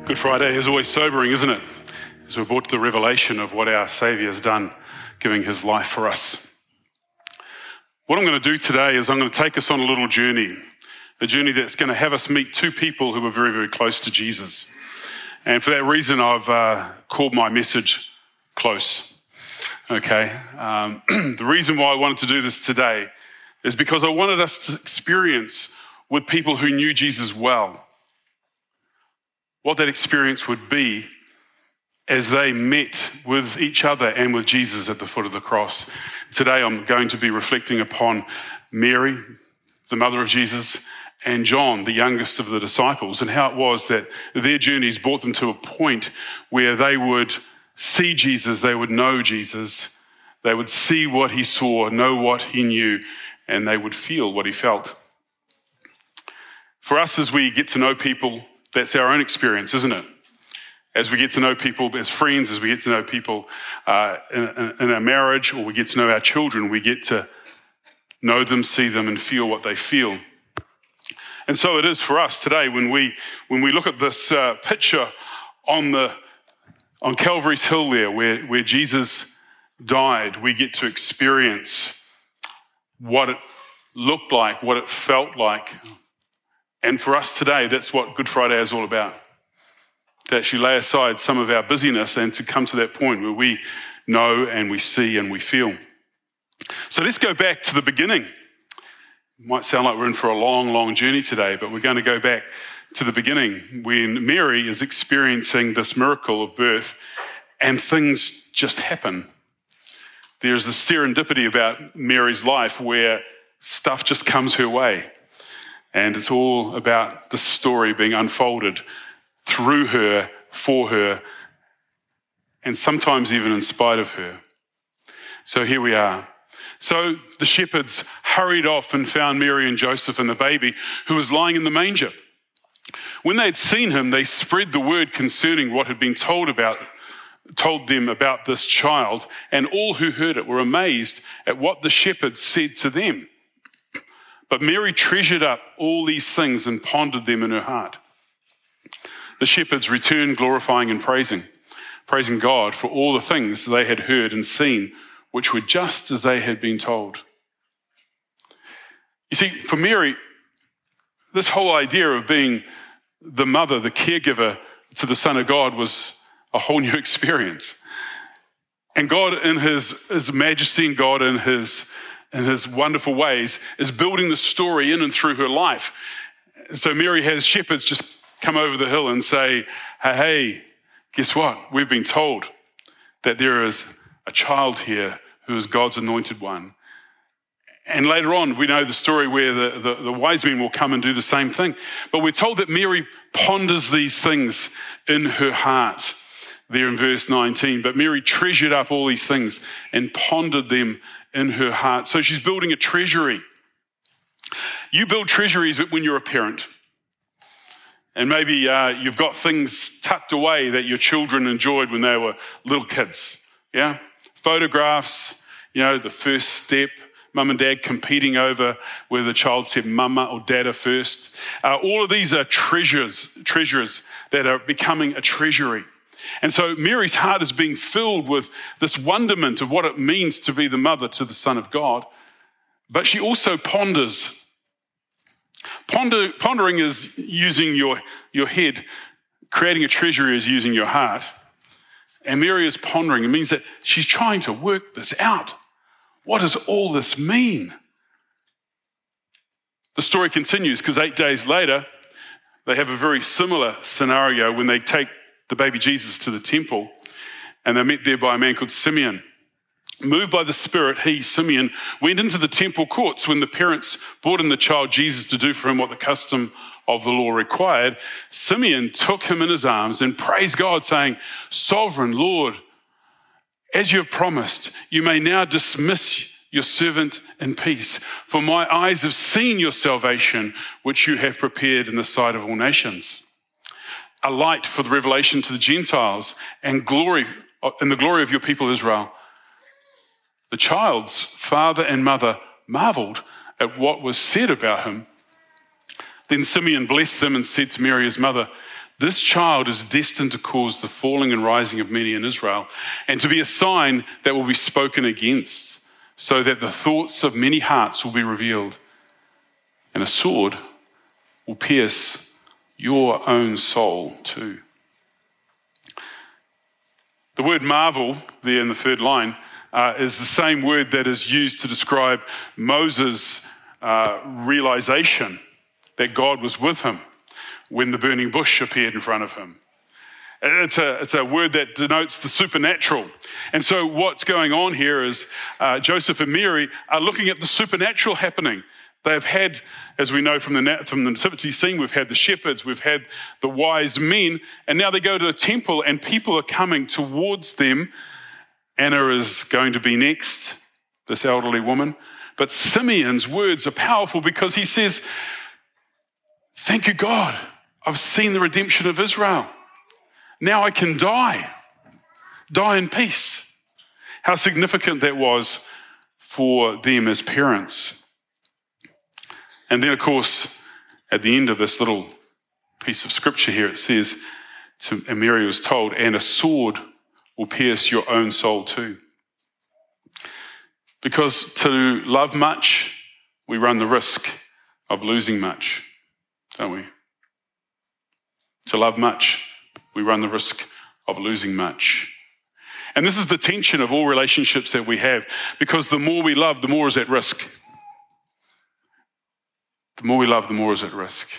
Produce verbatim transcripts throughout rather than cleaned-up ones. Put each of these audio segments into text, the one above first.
Good Friday is always sobering, isn't it? As we're brought to the revelation of what our Saviour has done, giving his life for us. What I'm going to do today is I'm going to take us on a little journey, a journey that's going to have us meet two people who are very, very close to Jesus. And for that reason, I've uh, called my message Close. Okay. Um, the reason why I wanted to do this today is because I wanted us to experience with people who knew Jesus well what that experience would be as they met with each other and with Jesus at the foot of the cross. Today I'm going to be reflecting upon Mary, the mother of Jesus, and John, the youngest of the disciples, and how it was that their journeys brought them to a point where they would see Jesus, they would know Jesus, they would see what he saw, know what he knew, and they would feel what he felt. For us, as we get to know people, that's our own experience, isn't it? As we get to know people as friends, as we get to know people uh, in, in our marriage, or we get to know our children, we get to know them, see them, and feel what they feel. And so it is for us today when we when we look at this uh, picture on the on Calvary's Hill there, where, where Jesus died, we get to experience what it looked like, what it felt like. And for us today, that's what Good Friday is all about. To actually lay aside some of our busyness and to come to that point where we know and we see and we feel. So let's go back to the beginning. It might sound like we're in for a long, long journey today, but we're going to go back to the beginning when Mary is experiencing this miracle of birth and things just happen. There's this serendipity about Mary's life where stuff just comes her way. And it's all about the story being unfolded through her, for her, and sometimes even in spite of her. So here we are. So the shepherds hurried off and found Mary and Joseph and the baby who was lying in the manger. When they had seen him, they spread the word concerning what had been told about, told them about this child, and all who heard it were amazed at what the shepherds said to them. But Mary treasured up all these things and pondered them in her heart. The shepherds returned, glorifying and praising, praising God for all the things they had heard and seen, which were just as they had been told. You see, for Mary, this whole idea of being the mother, the caregiver to the Son of God was a whole new experience. And God in his, his majesty and God in his in his wonderful ways, is building the story in and through her life. So Mary has shepherds just come over the hill and say, hey, hey, guess what? We've been told that there is a child here who is God's anointed one. And later on, we know the story where the, the, the wise men will come and do the same thing. But we're told that Mary ponders these things in her heart. There in verse nineteen, but Mary treasured up all these things and pondered them in her heart. So she's building a treasury. You build treasuries when you're a parent. And maybe uh, you've got things tucked away that your children enjoyed when they were little kids. Yeah? Photographs, you know, the first step, mum and dad competing over whether the child said mama or dada first. Uh, all of these are treasures, treasures that are becoming a treasury. And so Mary's heart is being filled with this wonderment of what it means to be the mother to the Son of God. But she also ponders. Ponder, pondering is using your, your head. Creating a treasury is using your heart. And Mary is pondering. It means that she's trying to work this out. What does all this mean? The story continues because eight days later, they have a very similar scenario when they take the baby Jesus to the temple, and they're met there by a man called Simeon. Moved by the Spirit, he, Simeon, went into the temple courts when the parents brought in the child Jesus to do for him what the custom of the law required. Simeon took him in his arms and praised God, saying, Sovereign Lord, as you have promised, you may now dismiss your servant in peace, for my eyes have seen your salvation, which you have prepared in the sight of all nations. A light for the revelation to the Gentiles and glory and the glory of your people Israel. The child's father and mother marveled at what was said about him. Then Simeon blessed them and said to Mary, his mother, This child is destined to cause the falling and rising of many in Israel, and to be a sign that will be spoken against, so that the thoughts of many hearts will be revealed. And a sword will pierce your own soul too. The word marvel there in the third line uh, is the same word that is used to describe Moses' uh, realization that God was with him when the burning bush appeared in front of him. It's a, it's a word that denotes the supernatural. And so what's going on here is uh, Joseph and Mary are looking at the supernatural happening. They've had, as we know from the, from the nativity scene, we've had the shepherds, we've had the wise men, and now they go to the temple and people are coming towards them. Anna is going to be next, this elderly woman. But Simeon's words are powerful because he says, thank you, God, I've seen the redemption of Israel. Now I can die, die in peace. How significant that was for them as parents. And then, of course, at the end of this little piece of scripture here, it says, to, and Mary was told, and a sword will pierce your own soul too. Because to love much, we run the risk of losing much, don't we? To love much, we run the risk of losing much. And this is the tension of all relationships that we have, because the more we love, the more is at risk. The more we love, the more is at risk.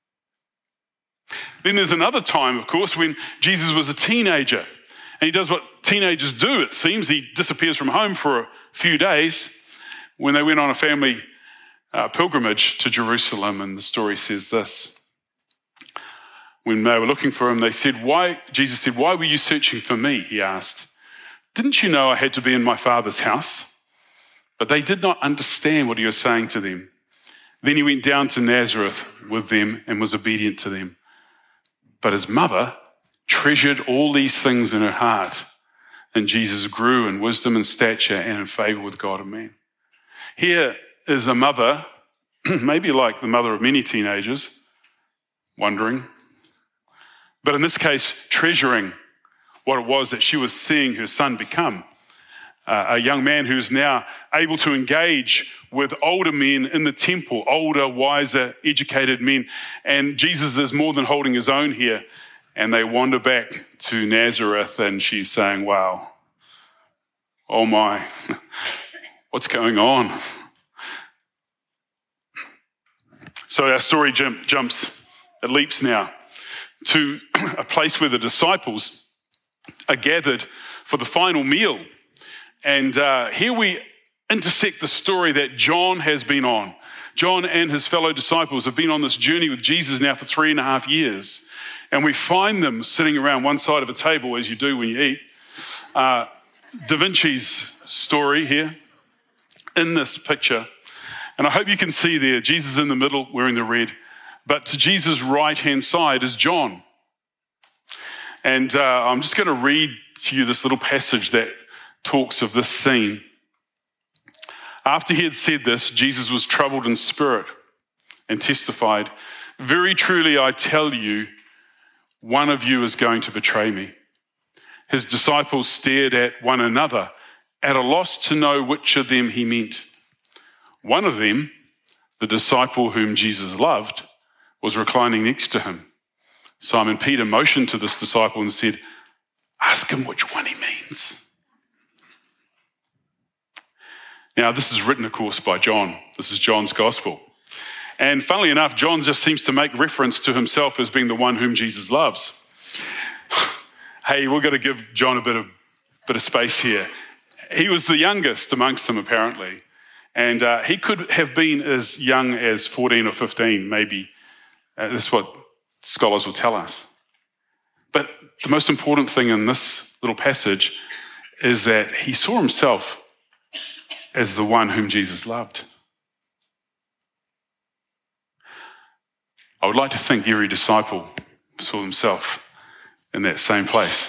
Then there's another time, of course, when Jesus was a teenager. And he does what teenagers do, it seems. He disappears from home for a few days when they went on a family uh, pilgrimage to Jerusalem. And the story says this. When they were looking for him, they said, "Why?" Jesus said, "Why were you searching for me?" He asked. "Didn't you know I had to be in my Father's house?" But they did not understand what he was saying to them. Then he went down to Nazareth with them and was obedient to them. But his mother treasured all these things in her heart. And Jesus grew in wisdom and stature and in favor with God and man. Here is a mother, maybe like the mother of many teenagers, wondering, but in this case, treasuring what it was that she was seeing her son become. Uh, a young man who's now able to engage with older men in the temple, older, wiser, educated men. And Jesus is more than holding his own here. And they wander back to Nazareth and she's saying, wow, oh my, what's going on? So our story jump, jumps, it leaps now to a place where the disciples are gathered for the final meal. And uh, here we intersect the story that John has been on. John and his fellow disciples have been on this journey with Jesus now for three and a half years. And we find them sitting around one side of a table, as you do when you eat. Uh, Da Vinci's story here in this picture. And I hope you can see there, Jesus in the middle wearing the red. But to Jesus' right-hand side is John. And uh, I'm just going to read to you this little passage that talks of this scene. After he had said this, Jesus was troubled in spirit and testified, "Very truly I tell you, one of you is going to betray me." His disciples stared at one another, at a loss to know which of them he meant. One of them, the disciple whom Jesus loved, was reclining next to him. Simon Peter motioned to this disciple and said, "Ask him which one he means." Now, this is written, of course, by John. This is John's gospel. And funnily enough, John just seems to make reference to himself as being the one whom Jesus loves. Hey, we've got to give John a bit of, bit of space here. He was the youngest amongst them, apparently. And uh, he could have been as young as fourteen or fifteen, maybe. Uh, that's what scholars will tell us. But the most important thing in this little passage is that he saw himself as the one whom Jesus loved. I would like to think every disciple saw himself in that same place.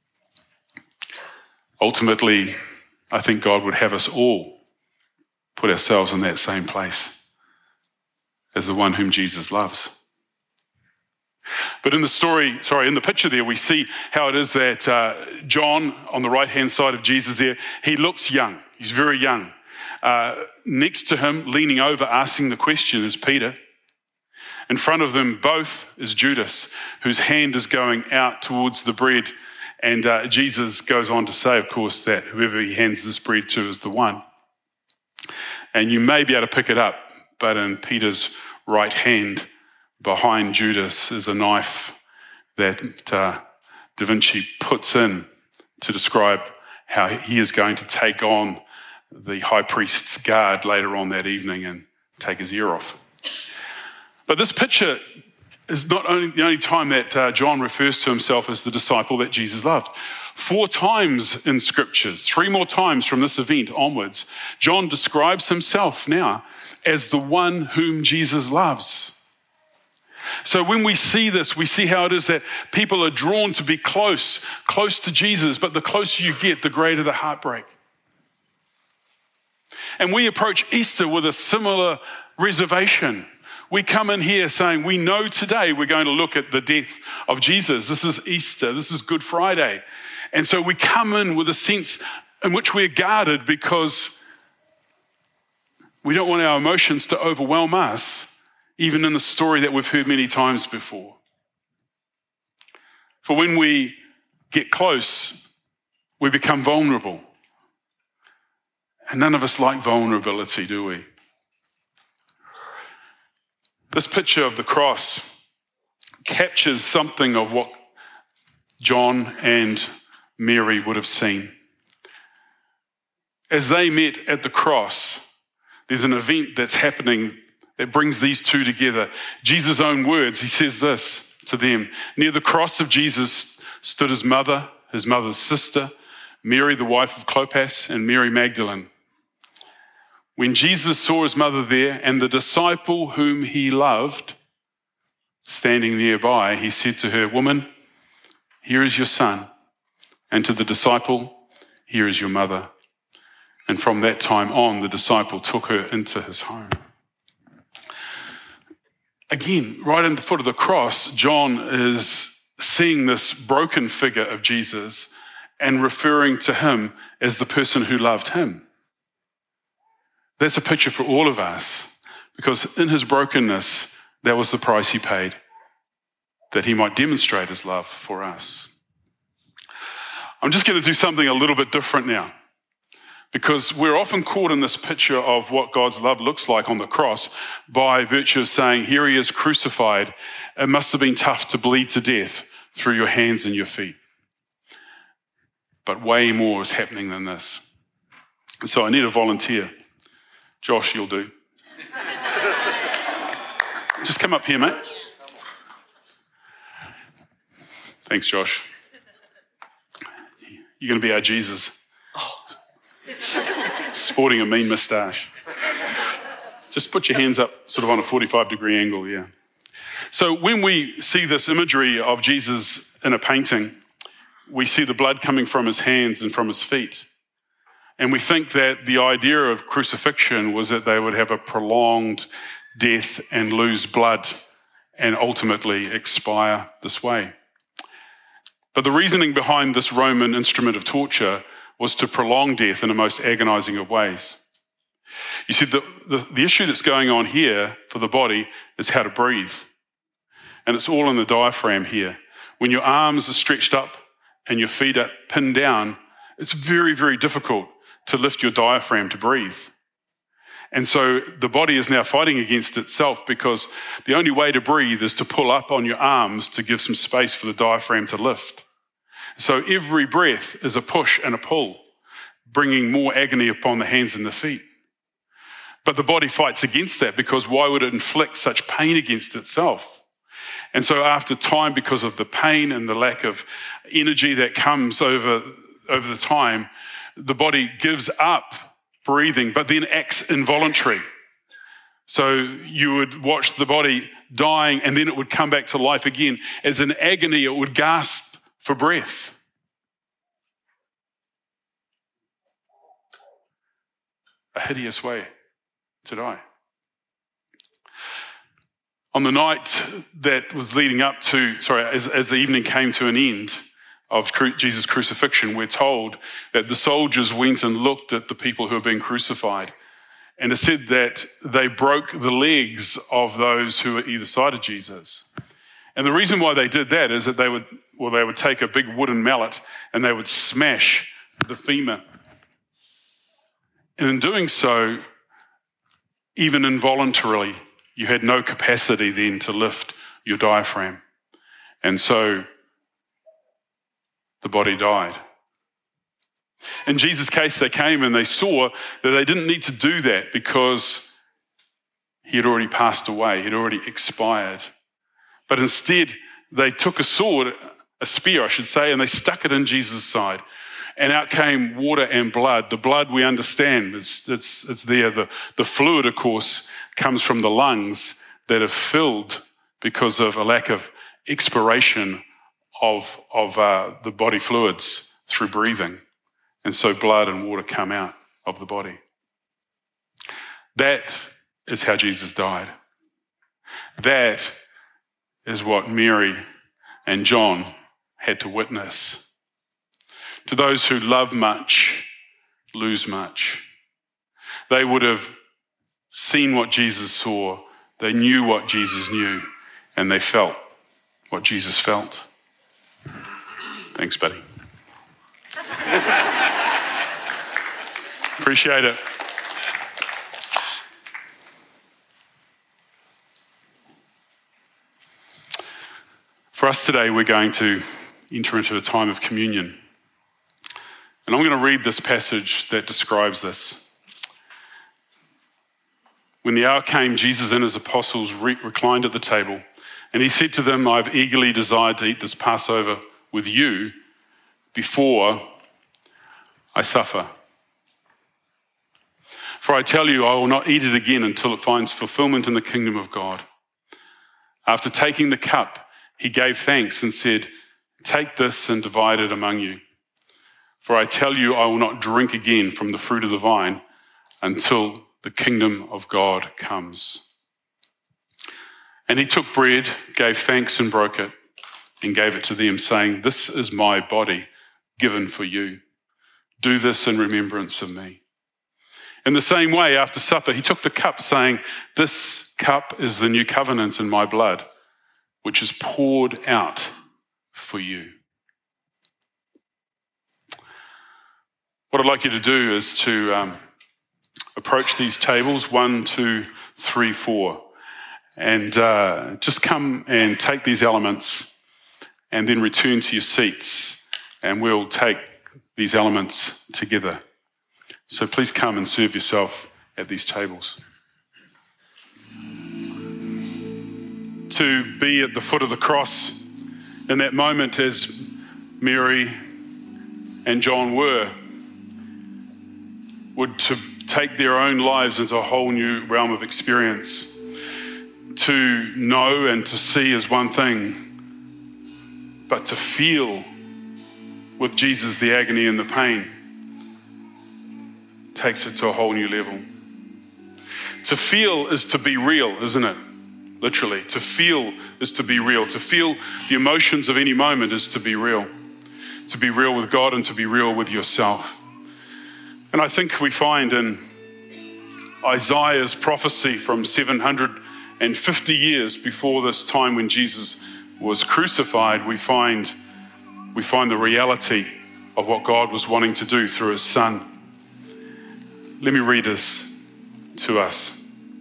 Ultimately, I think God would have us all put ourselves in that same place as the one whom Jesus loves. But in the story, sorry, in the picture there, we see how it is that uh, John, on the right-hand side of Jesus there, he looks young. He's very young. Uh, next to him, leaning over, asking the question, is Peter. In front of them both is Judas, whose hand is going out towards the bread. And uh, Jesus goes on to say, of course, that whoever he hands this bread to is the one. And you may be able to pick it up, but in Peter's right hand, behind Judas, is a knife that uh, Da Vinci puts in to describe how he is going to take on the high priest's guard later on that evening and take his ear off. But this picture is not only the only time that uh, John refers to himself as the disciple that Jesus loved. Four times in scriptures, three more times from this event onwards, John describes himself now as the one whom Jesus loves. So when we see this, we see how it is that people are drawn to be close, close to Jesus, but the closer you get, the greater the heartbreak. And we approach Easter with a similar reservation. We come in here saying, we know today we're going to look at the death of Jesus. This is Easter. This is Good Friday. And so we come in with a sense in which we're guarded because we don't want our emotions to overwhelm us, even in the story that we've heard many times before. For when we get close, we become vulnerable. And none of us like vulnerability, do we? This picture of the cross captures something of what John and Mary would have seen. As they met at the cross, there's an event that's happening that brings these two together. Jesus' own words, he says this to them. Near the cross of Jesus stood his mother, his mother's sister, Mary, the wife of Clopas, and Mary Magdalene. When Jesus saw his mother there and the disciple whom he loved standing nearby, he said to her, "Woman, here is your son." And to the disciple, "Here is your mother." And from that time on, the disciple took her into his home. Again, right at the foot of the cross, John is seeing this broken figure of Jesus and referring to him as the person who loved him. That's a picture for all of us, because in his brokenness, that was the price he paid, that he might demonstrate his love for us. I'm just going to do something a little bit different now, because we're often caught in this picture of what God's love looks like on the cross by virtue of saying, here he is crucified. It must have been tough to bleed to death through your hands and your feet. But way more is happening than this. And so I need a volunteer. Josh, you'll do. Just come up here, mate. Thanks, Josh. You're going to be our Jesus. Sporting a mean moustache. Just put your hands up sort of on a forty-five degree angle, yeah. So when we see this imagery of Jesus in a painting, we see the blood coming from his hands and from his feet. And we think that the idea of crucifixion was that they would have a prolonged death and lose blood and ultimately expire this way. But the reasoning behind this Roman instrument of torture was to prolong death in the most agonizing of ways. You see, the, the, the issue that's going on here for the body is how to breathe. And it's all in the diaphragm here. When your arms are stretched up and your feet are pinned down, it's very, very difficult to lift your diaphragm to breathe. And so the body is now fighting against itself, because the only way to breathe is to pull up on your arms to give some space for the diaphragm to lift. So every breath is a push and a pull, bringing more agony upon the hands and the feet. But the body fights against that, because why would it inflict such pain against itself? And so after time, because of the pain and the lack of energy that comes over, over the time, the body gives up breathing, but then acts involuntary. So you would watch the body dying, and then it would come back to life again. As in agony, it would gasp for breath. A hideous way to die. On the night that was leading up to, sorry, as, as the evening came to an end of Jesus' crucifixion, we're told that the soldiers went and looked at the people who were being crucified. And it said that they broke the legs of those who were either side of Jesus. And the reason why they did that is that they would, well, they would take a big wooden mallet and they would smash the femur. And in doing so, even involuntarily, you had no capacity then to lift your diaphragm. And so the body died. In Jesus' case, they came and they saw that they didn't need to do that because he had already passed away, he had already expired. But instead, they took a sword, a spear, I should say, and they stuck it in Jesus' side. And out came water and blood. The blood, we understand, it's, it's, it's there. The, the fluid, of course, comes from the lungs that are filled because of a lack of expiration of, of uh, the body fluids through breathing. And so blood and water come out of the body. That is how Jesus died. That is what Mary and John had to witness. To those who love much, lose much. They would have seen what Jesus saw, they knew what Jesus knew, and they felt what Jesus felt. Thanks, buddy. Appreciate it. For us today, we're going to enter into a time of communion. And I'm going to read this passage that describes this. When the hour came, Jesus and his apostles re- reclined at the table, and he said to them, I've eagerly desired to eat this Passover with you before I suffer. For I tell you, I will not eat it again until it finds fulfillment in the kingdom of God. After taking the cup, he gave thanks and said, take this and divide it among you. For I tell you, I will not drink again from the fruit of the vine until the kingdom of God comes. And he took bread, gave thanks and broke it, and gave it to them, saying, this is my body given for you. Do this in remembrance of me. In the same way, after supper, he took the cup, saying, this cup is the new covenant in my blood, which is poured out for you. What I'd like you to do is to um, approach these tables, one, two, three, four, and uh, just come and take these elements and then return to your seats, and we'll take these elements together. So please come and serve yourself at these tables. To be at the foot of the cross in that moment as Mary and John were, would to take their own lives into a whole new realm of experience. To know and to see is one thing, but to feel with Jesus the agony and the pain takes it to a whole new level. To feel is to be real, isn't it? Literally, to feel is to be real. To feel the emotions of any moment is to be real. To be real with God and to be real with yourself. And I think we find in Isaiah's prophecy from seven hundred fifty years before this time when Jesus was crucified, we find, we find the reality of what God was wanting to do through his Son. Let me read this to us.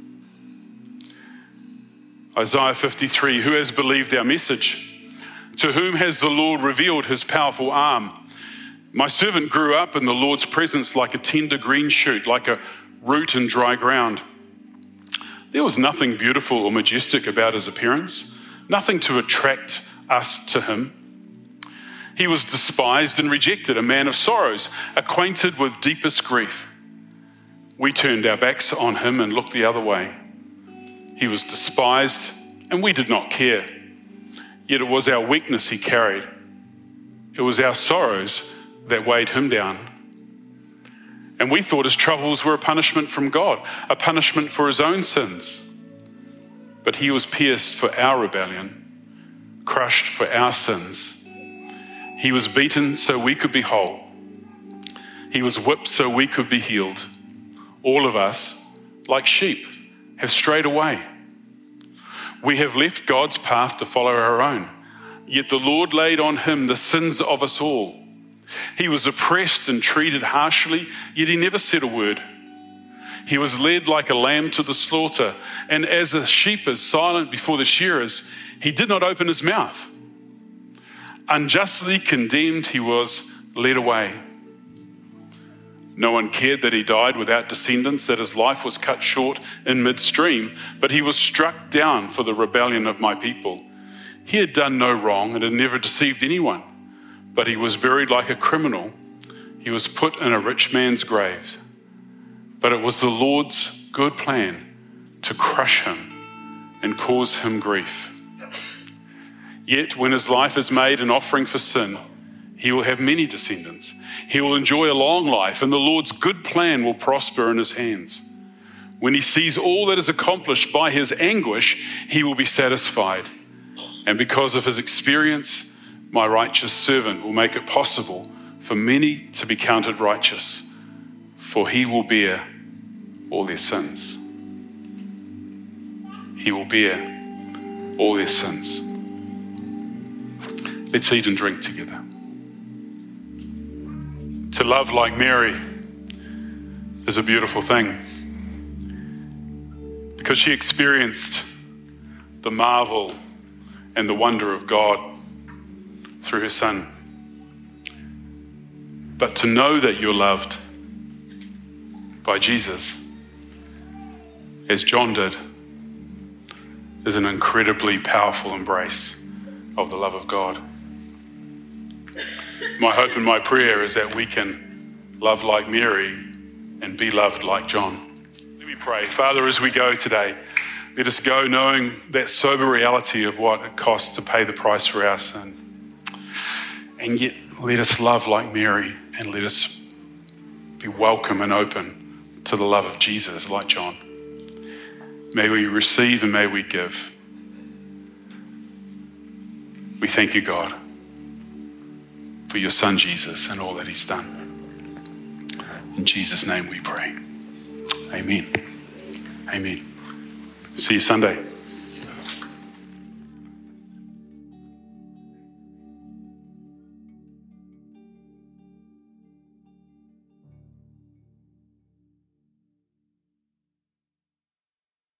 Isaiah fifty-three, who has believed our message? To whom has the Lord revealed his powerful arm? My servant grew up in the Lord's presence like a tender green shoot, like a root in dry ground. There was nothing beautiful or majestic about his appearance, nothing to attract us to him. He was despised and rejected, a man of sorrows, acquainted with deepest grief. We turned our backs on him and looked the other way. He was despised and we did not care. Yet it was our weakness he carried. It was our sorrows that weighed him down. And we thought his troubles were a punishment from God, a punishment for his own sins. but he was pierced for our rebellion, crushed for our sins. He was beaten so we could be whole. He was whipped so we could be healed. All of us, like sheep, have strayed away. We have left God's path to follow our own. Yet the Lord laid on him the sins of us all. He was oppressed and treated harshly, yet he never said a word. He was led like a lamb to the slaughter, and as a sheep is silent before the shearers, he did not open his mouth. Unjustly condemned, he was led away. No one cared that he died without descendants, that his life was cut short in midstream, but he was struck down for the rebellion of my people. He had done no wrong and had never deceived anyone, but he was buried like a criminal. He was put in a rich man's grave. But it was the Lord's good plan to crush him and cause him grief. Yet when his life is made an offering for sin, he will have many descendants. He will enjoy a long life, and the Lord's good plan will prosper in his hands. When he sees all that is accomplished by his anguish, he will be satisfied. And because of his experience, my righteous servant will make it possible for many to be counted righteous, for he will bear all their sins. He will bear all their sins. Let's eat and drink together. To love like Mary is a beautiful thing because she experienced the marvel and the wonder of God through her Son. But to know that you're loved by Jesus, as John did, is an incredibly powerful embrace of the love of God. My hope and my prayer is that we can love like Mary and be loved like John. Let me pray. Father, as we go today, let us go knowing that sober reality of what it costs to pay the price for our sin. And yet let us love like Mary and let us be welcome and open to the love of Jesus like John. May we receive and may we give. We thank you, God, for your Son Jesus and all that he's done. In Jesus' name we pray. Amen. Amen. See you Sunday.